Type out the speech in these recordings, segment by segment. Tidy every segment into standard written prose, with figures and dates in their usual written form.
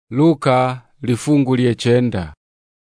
Luka lifungu lyechenda.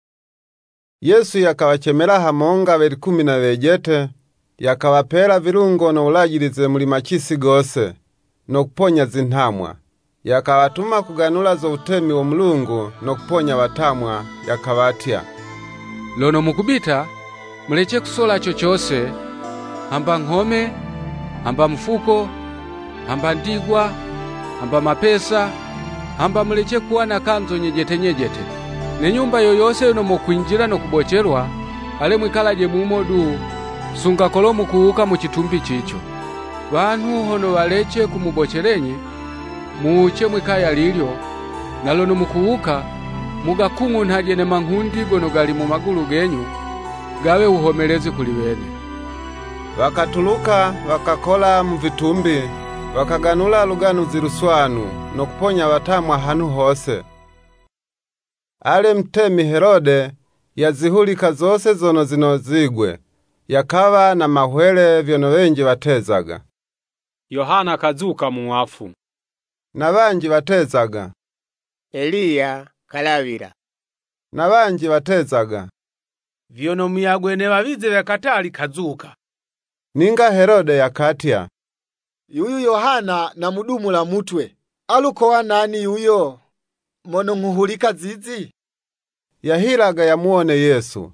Yesu yakawachemela hamonga beli 12 yakawapela vilungo no ulajilize muli machisi gose no kuponya zintamwa. Yakawatuma kuganula zo utemi wa Mulungu no kuponya watamwa. Yakawatya, lono mukubita muleche kusola chochose, hamba nkome, hamba mfuko, hamba ndigwa, hamba mapesa, hamba muleche kuwa na kanzo nyejete. Ne nyumba yoyose yono mukwinjira no kubocherwa, ale mwikalaje mumo du, sunga kolomu kuuka mu chitumbi chicho. Bantu hono waleche kumubocherenye, muuche mwikaya lilyo, na lono mukuuka, mugakungu ntajene manhundi gono gali mu magulu genyu, gawe uhomelezi kuliwene. Wakatuluka wakakola mu vitumbi, wakaganula luganuzi luswanu no kuponya watamwa hanu hose. Ale mtemi Herode yazihulika zose zono zinozigwe, yakawa na mahwele vyono wenji watezaga. Yohana kazuka mu wafu. Na banji watezaga Eliya kalawira. Na banji watezaga vyono muyagwene babize bekatali kazuka. Ninga Herode yakatya, Yuyu Yohana na mudumula mutwe, alukowa nani yuyo mono nkuhulika zizi? Yahilaga yamuone Yesu.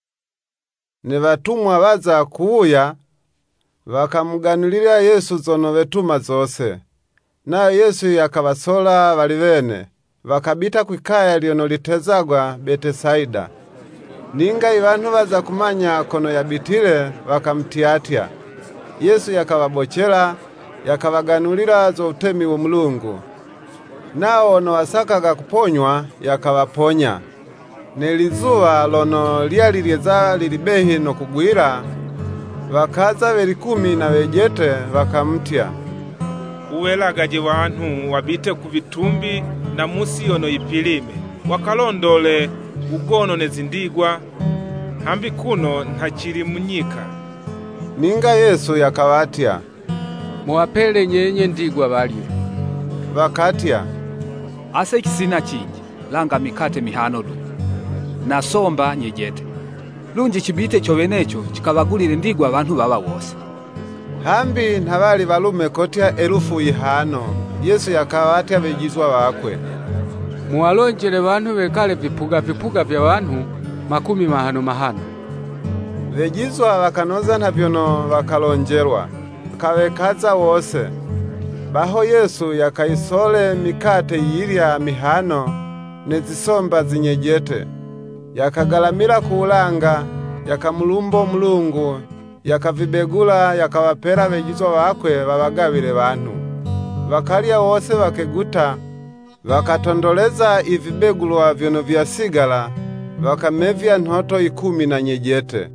Ne watumwa baza kuuya, wakamuganulira Yesu zono vetuma zose. Na Yesu yakawasola walivene, wakabita kwikaya liono litezagwa Betesaida. Ninga iwantu baza kumanya kono yabitile, wakamtiatya. Yesu yakawabochela, yakawaganulira zo utemi wa Mulungu. Nao ono wasakaga kuponywa, yakawaponya. Nelizuwa lono lyalilyeza lilibehi no kugwira, wakaza beli 10 wakamtya, uwelagaje wantu wabite ku vitumbi na musi yono ipilime, wakalondole ugono nezindigwa, hambi kuno ntachiri munyika. Ninga Yesu yakawatya, muwapele nyenye ndigwa balye. Wakatya, ase kisina chinji langa mikate mihano du na somba nyejete, lunji chibite chowenecho chikabagulire ndigwa abantu baba wose. Hambi ntabali balume kotya 500. Yesu yakawatya bejizwa wakwe, muwalonjele bantu bekale vipuga vya bantu 50. Vejizwa wakanoza na vyono wakalonjelwa, kawekaza wose. Baho Yesu yakaisole mikate yilya 5 nezisomba zinyejete. Yakagalamila kuulanga, yakamulumbo Mulungu, yakavibegula, yakawapela bejizwa wakwe wabagawile bantu. Wakalya wose wakeguta, wakatondoleza ivibegulwa vyono vyasigala, wakamevya nhoto 10 na nyejete.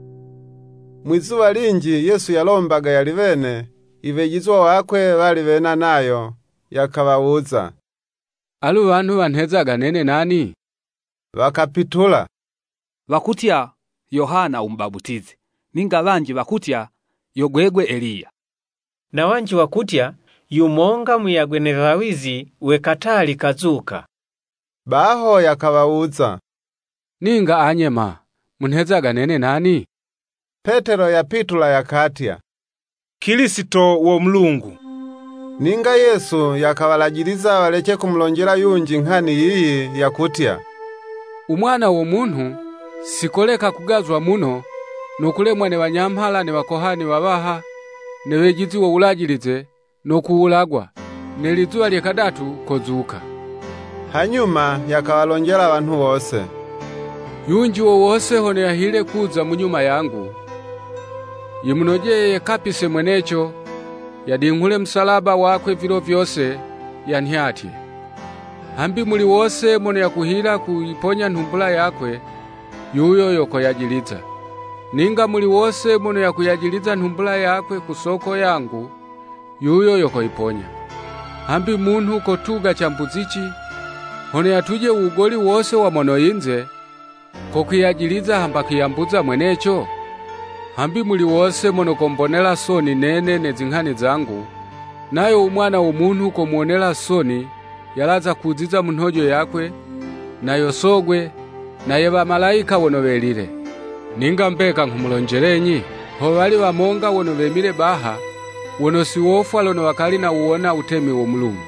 Mwizuwa linji Yesu yalombaga yalivene, ivejizwa wakwe walivena nayo, yakawawuza, alu bantu bantezaga nene nani? Wakapitula, wakutya Yohana umbabutizi, ninga banji wakutya yogwegwe Eliya. Na wanji wakutya yumonga muyagwene vawizi wekatali kazuka. Baho yakawawuza, ninga anyema muntezaga nene nani? Petero yapitula yakatya, Kilisito wo Mulungu. Ninga Yesu yakawalajiliza waleche kumulonjela yunji nkhani yiyi yakutya, umwana wo muntu sikoleka kugazwa muno nokulemwa ne banyamhala ne bakohani babaha ne bejizi wo ulajilize no kuulagwa ne lizuwa lyekadatu kozuka. Hanyuma yakawalonjela abantu bose, yunji wo wose hono yahile kuza munyuma yangu, yimunojeye kapise mwenecho, yadinghule msalaba wakwe vilo vyose yanhyatye. Hambi muli wose mono yakuhila kuiponya nhumbula yakwe, yuyo yoko yajiliza. Ninga muli wose mono yakuyajiliza nhumbula yakwe kusoko yangu, yuyo yoko iponya. Hambi muntu kotuga chambuzichi, hono yatuje ugoli wose wa mono inze, kokuyajiliza hamba kiyambuza mwenecho. Hambi muli wose mono kombonela soni nene nezinghani zangu, nayo umwana wo muntu komuonela soni, yalaza kuziza mu nhojo yakwe, nayo sogwe, naye bamalayika wono belile. Ninga mbeka nkumulonjelenyi, ho bali bamonga wono bemile baha, wono siwofwa lono wakali na uona utemi wo Mulungu.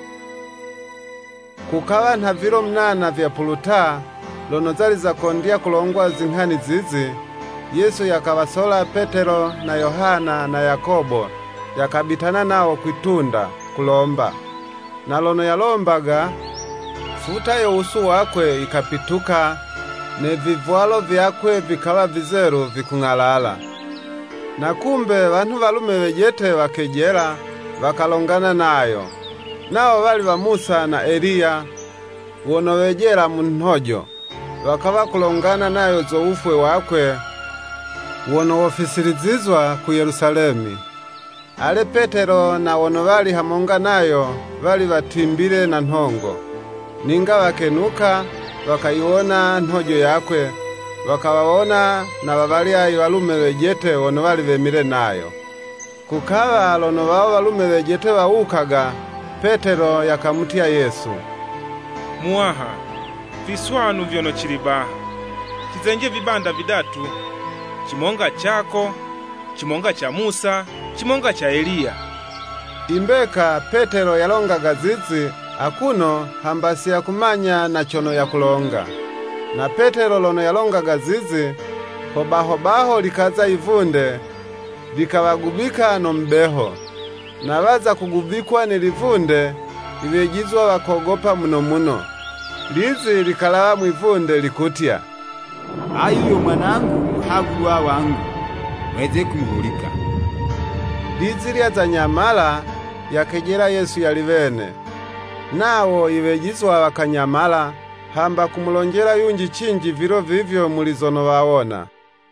Kukawa nta vilo 8 vya puluta, lono zali zakondia kulongwa zinghani zizi, Yesu yakawasola Petero na Yohana na Yakobo, yakabitana nao kwitunda kulomba. Na lono yalombaga, futa yo usu wakwe ikapituka, ne vivwalo vyakwe vikawa vizeru vikung'alala. Na kumbe bantu balume bejete wakejela wakalongana nayo. Nao bali ba Musa na Eliya wono bejela mu nhojo, wakawa kulongana nayo zoufwe wakwe wono wofisirizizwa ku Yerusalemi. Ale Petero na wono bali hamonga nayo bali batimbile na nthongo. Ninga wakenuka wakayiona nhojo yakwe, wakawawona na babali ayo balume bejete wono bali bemile nayo. Kukawa lono bao balume bejete bawukaga, Petero yakamutia Yesu, Muwaha, viswanu vyono chilibaha, chizenje vibanda vidatu, chimonga chako, chimonga cha Musa, chimonga cha Eliya. Imbeka Petero yalongaga zizi, akuno hambasi ya kumanya na chono ya kulonga. Na Petero lono yalongaga zizi, hobaho likaza ivunde, likawagubika no mbeho. Na baza kugubikwa nilivunde, ibejizwa wakogopa muno. Lizi likalawa mwivunde likutia, Ayuyo mwanangu muhavwa wangu, mweze kumuhulika. Lizi lyaza nyamala, yakejela Yesu yalivene. Nawo ibejizwa wakanyamala, hamba kumulonjela yunji chinji vilo vivyo mulizono wawona.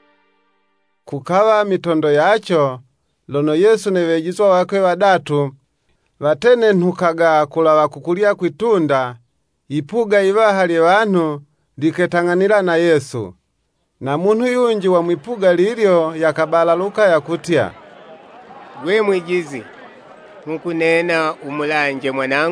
Kukawa mitondo yacho, lono Yesu nebejizwa wakwe badatu, watene nhukaga kulawa kukulia kwitunda, ipuga ibaha lye bantu liketang'anila na Yesu. Na muntu yunji wa mwipuga lilyo yakabalaluka yakutia, Gwe mwigizi, nkunena umulanje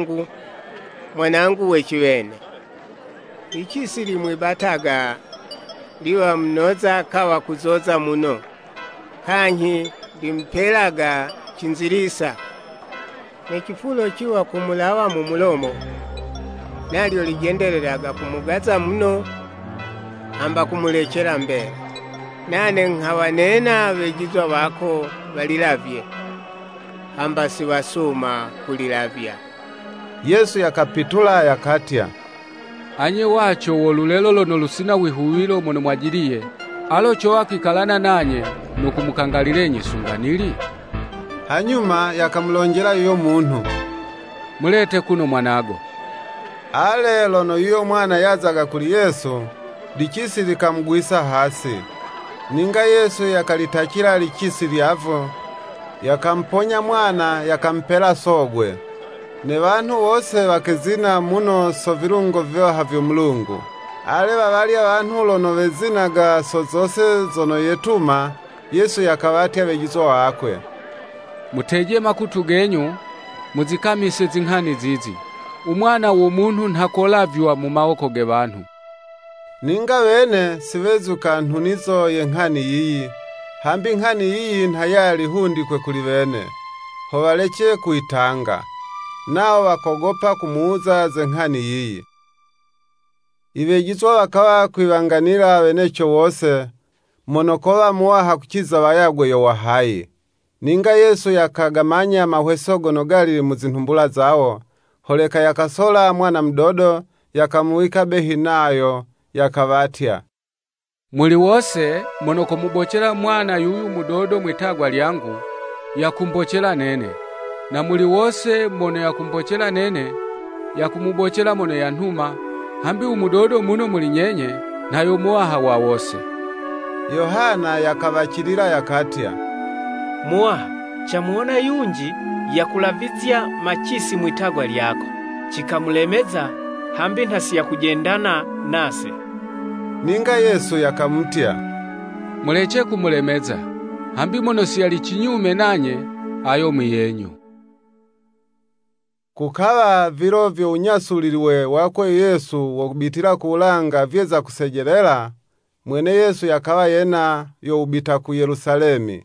mwanangu wechiwene. Ichisi limwibataga, liwa mnoza kawa kuzoza muno, kanyi limpelaga chinzilisa. Nechifulo chiwa kumulawa mu mulomo, nalyo lijendelelaga kumugaza muno, hamba kumulechela mbele. Nane nkawanena bejizwa bako balilavye, hamba siwasuma kulilavya. Yesu yakapitula yakatya, Anye wacho wolulelo lono lusina wihuwilo mono mwajiliye, alocho wakikalana nanye nukumukangalile sunganili. Hanyuma yakamulonjela yuyo muntu, Mulete kuno mwanago. Ale lono yuyo mwana yazaga kuli Yesu, lichisi likamugwisa hasi. Ninga Yesu yakalitachila lichisi lyavo, yakamponya mwana yakampela sogwe. Ne bantu wose wakezina muno so vilungo vyoha vyo Mulungu. Ale babali abantu lono bezinaga so zose zono yetuma, Yesu yakawatya bejizwa wakwe, Muteje makutu genyu, muzikamise zinghani zizi. Umwana wo muntu ntakolavywa mu maboko ge bantu. Ninga bene sibezuka ntunizo yenghani yiyi, hambi nkhani yiyi ntayali hundikwe kuli bene, hobaleke kuitanga. Nao wakogopa kumuuza zenghani yiyi. Ibejizwa wakawa kwibanganira benecho wose, monokola muwaha kuchiza bayagwe yowahayi. Ninga Yesu yakagamanya mahweso gono gali mu zintumbula zawo, holeka yakasola mwana mdodo, yakamuwika behi nayo, yakavatya, Muli wose monoko mubochela mwana yuyu mudodo mwitagwa lyangu, yakumbochela nene. Na muli wose mono yakumbochela nene, yakumubochela mono yantuma, hambi umudodo muno muli nyenye, nayo muwaha wa wose. Yohana yakabachilila yakatya, Muwaha, chamuona yunji yakulavizya machisi mwitagwa lyako, chikamulemeza hambi ntasi ya kujendana nase. Ninga Yesu yakamutya, Muleche kumulemeza, hambi mono siyali chinyume nanye, ayo mwiyenyu. Kukawa vilo vyo unyasuliliwe wakwe Yesu wokubitila kulanga vyeza kusejelela, mwene Yesu yakawa yena youbita ku Yerusalemi.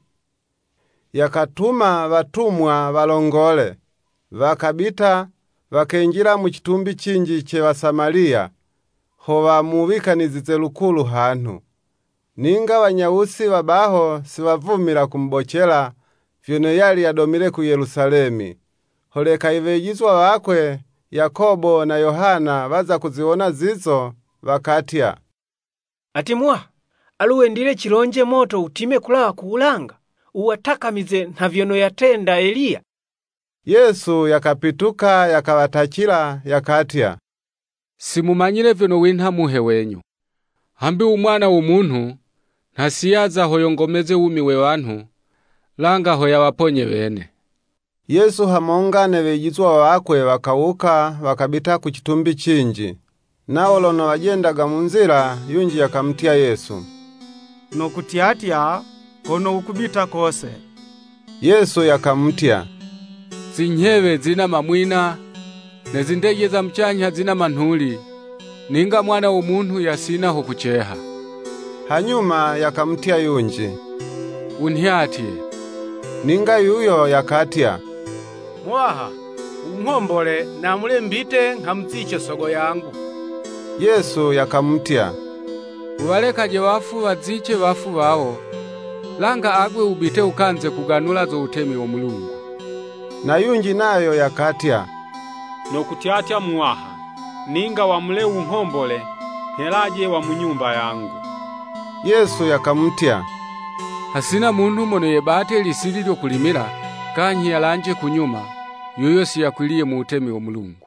Yakatuma watumwa walongole, wakabita wakenjila mu chitumbi chinji che Wasamaria, ho wamuwikanizize lukulu hantu. Ninga wanyawusi wabaho siwavumila kumbochela vyono yali yadomile ku Yerusalemi. Holeka ivejizwa wakwe Yakobo na Yohana waza kuziona zizo, wakatya, ati Muwaha, aluwendile chilonje moto utime kulawa kuulanga, uwatakamize na vyono yatenda Eliya. Yesu yakapituka yakawatachila yakatya, simumanyile vyono winha muhe wenyu. Hambi umwana w'umuntu ntasiyaza hoyongomeze umiwe wantu, langa hoya waponye wene. Yesu hamonga ne vejizwa wakwe wakawuka wakabita ku chitumbi chinji. Nao lono wajendaga munzira yunji yakamtia Yesu, nokutyatya kono ukubita kose. Yesu yakamutya, zinyewe zina mamwina, ne zindege za mchanya zina manhuli, ninga mwana w'umuntu yasina ho kucheha. Hanyuma yakamtia yunji, unhyatye. Ninga yuyo yakatya, Muwaha, unkombole na mule mbite nkamziche sogo yangu. Yesu yakamutya, uwalekaje wafu waziche wafu bawo, langa agwe ubite ukanze kuganula zo utemi wa Mulungu. Na yunji nayo yakatya, nokutyatya Muwaha, ninga wamule unkombole helaje wa munyumba yangu. Yesu yakamutya, hasina muntu mono yebate lisili lyo kulimila, kanyi yalanje kunyuma, yoyo siyakwiliye mu utemi wa Mulungu.